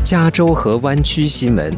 加州和湾区新闻。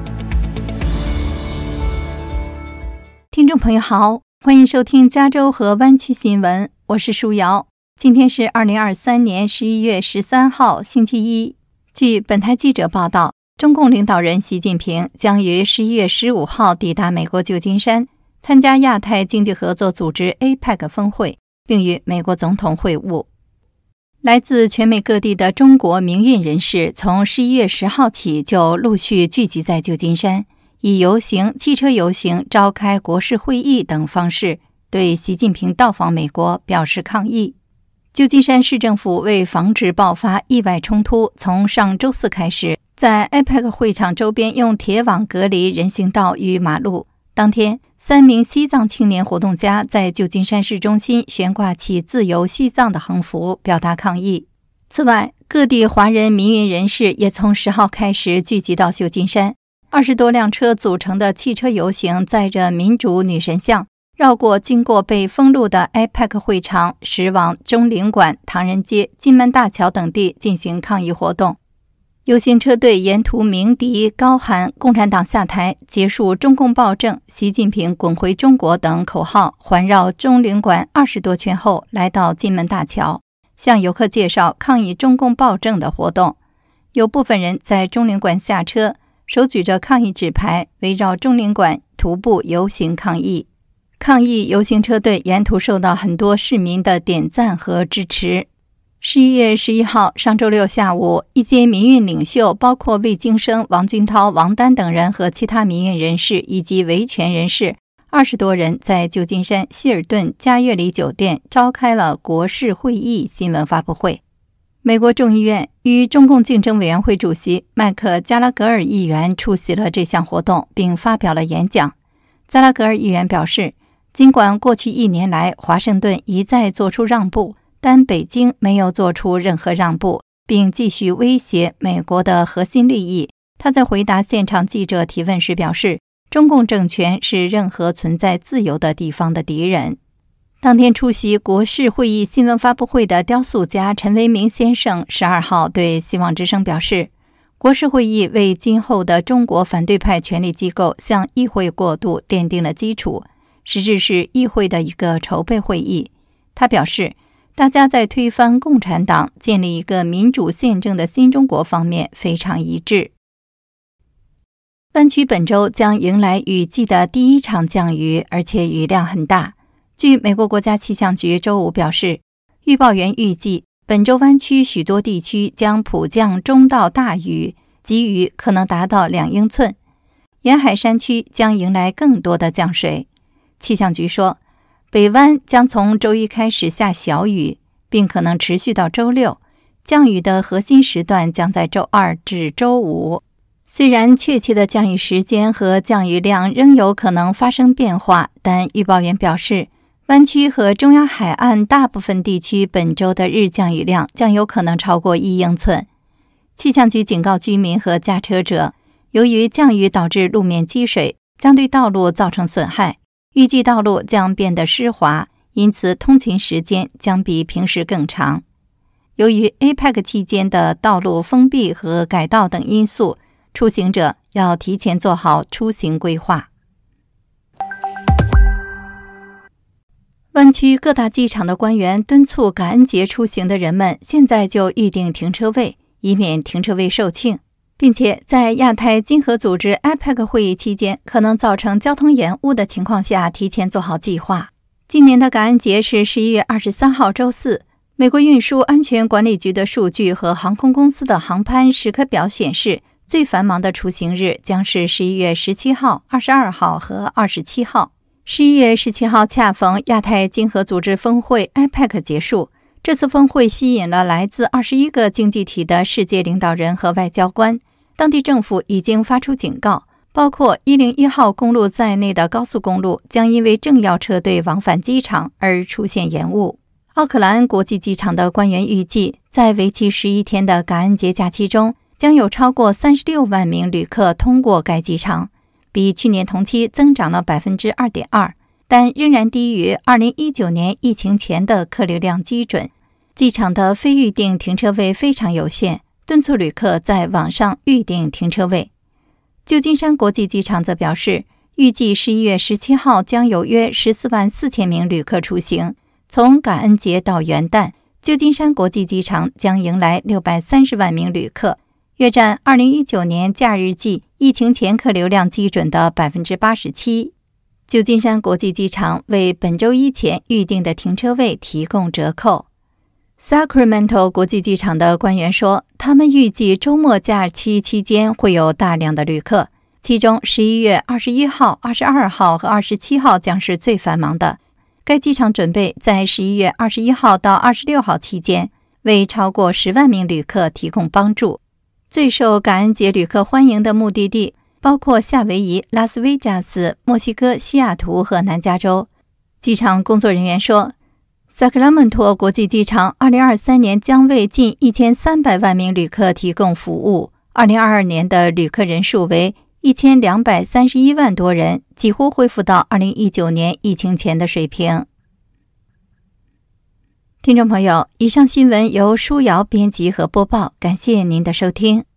听众朋友好，欢迎收听加州和湾区新闻，我是舒瑶。今天是2023年11月13号星期一。据本台记者报道，中共领导人习近平将于11月15号抵达美国旧金山，参加亚太经济合作组织 APEC 峰会，并与美国总统会晤。来自全美各地的中国民运人士从11月10号起就陆续聚集在旧金山，以游行、汽车游行、召开国事会议等方式对习近平到访美国表示抗议。旧金山市政府为防止爆发意外冲突，从上周四开始，在 APEC 会场周边用铁网隔离人行道与马路。当天，3名西藏青年活动家在旧金山市中心悬挂起自由西藏的横幅，表达抗议。此外，各地华人民运人士也从10号开始聚集到旧金山，20多辆车组成的汽车游行载着民主女神像，绕过经过被封路的 APEC 会场，驶往中领馆、唐人街、金门大桥等地进行抗议活动。游行车队沿途鸣笛高喊共产党下台、结束中共暴政、习近平滚回中国等口号，环绕中领馆20多圈后来到金门大桥，向游客介绍抗议中共暴政的活动。有部分人在中领馆下车，手举着抗议纸牌，围绕中领馆徒步游行抗议。抗议游行车队沿途受到很多市民的点赞和支持。11月11号上周六下午，一些民运领袖，包括魏京生、王军涛、王丹等人和其他民运人士以及维权人士20多人在旧金山希尔顿嘉悦里酒店召开了国事会议新闻发布会。美国众议院与中共竞争委员会主席麦克加拉格尔议员出席了这项活动，并发表了演讲。加拉格尔议员表示，尽管过去1年来华盛顿一再做出让步，但北京没有做出任何让步，并继续威胁美国的核心利益。他在回答现场记者提问时表示，中共政权是任何存在自由的地方的敌人。当天出席国事会议新闻发布会的雕塑家陈维明先生12号对希望之声表示，国事会议为今后的中国反对派权力机构向议会过渡奠定了基础，实质是议会的一个筹备会议。他表示，大家在推翻共产党、建立一个民主宪政的新中国方面非常一致。湾区本周将迎来雨季的第1场降雨，而且雨量很大。据美国国家气象局周五表示，预报员预计本周湾区许多地区将普降中到大雨，积雨可能达到2英寸，沿海山区将迎来更多的降水。气象局说，北湾将从周一开始下小雨，并可能持续到周六，降雨的核心时段将在周2至周5。虽然确切的降雨时间和降雨量仍有可能发生变化，但预报员表示，湾区和中亚海岸大部分地区本周的日降雨量将有可能超过1英寸。气象局警告居民和驾车者，由于降雨导致路面积水，将对道路造成损害，预计道路将变得湿滑，因此通勤时间将比平时更长。由于 APEC 期间的道路封闭和改道等因素，出行者要提前做好出行规划。湾区各大机场的官员敦促感恩节出行的人们现在就预定停车位，以免停车位售罄，并且在亚太经合组织 APEC 会议期间可能造成交通延误的情况下提前做好计划。今年的感恩节是11月23号周四。美国运输安全管理局的数据和航空公司的航班时刻表显示，最繁忙的出行日将是11月17号、22号和27号。11月17号恰逢亚太经合组织峰会 APEC 结束，这次峰会吸引了来自21个经济体的世界领导人和外交官。当地政府已经发出警告，包括101号公路在内的高速公路将因为政要车队往返机场而出现延误。奥克兰国际机场的官员预计，在为期11天的感恩节假期中，将有超过36万名旅客通过该机场，比去年同期增长了 2.2%， 但仍然低于2019年疫情前的客流量基准。机场的非预定停车位非常有限， 敦促旅客在网上预订停车位。旧金山国际机场则表示，预计11月17号将有约14万4千名旅客出行。从感恩节到元旦，旧金山国际机场将迎来630万名旅客，约占2019年假日季疫情前客流量基准的 87%。 旧金山国际机场为本周一前预订的停车位提供折扣。Sacramento 国际机场的官员说，他们预计周末假期期间会有大量的旅客，其中11月21号、22号和27号将是最繁忙的。该机场准备在11月21号到26号期间为超过10万名旅客提供帮助。最受感恩节旅客欢迎的目的地包括夏威夷、拉斯维加斯、墨西哥、西雅图和南加州。机场工作人员说，萨克拉门托国际机场2023年将为近1300万名旅客提供服务。2022年的旅客人数为1231万多人，几乎恢复到2019年疫情前的水平。听众朋友，以上新闻由舒瑶编辑和播报，感谢您的收听。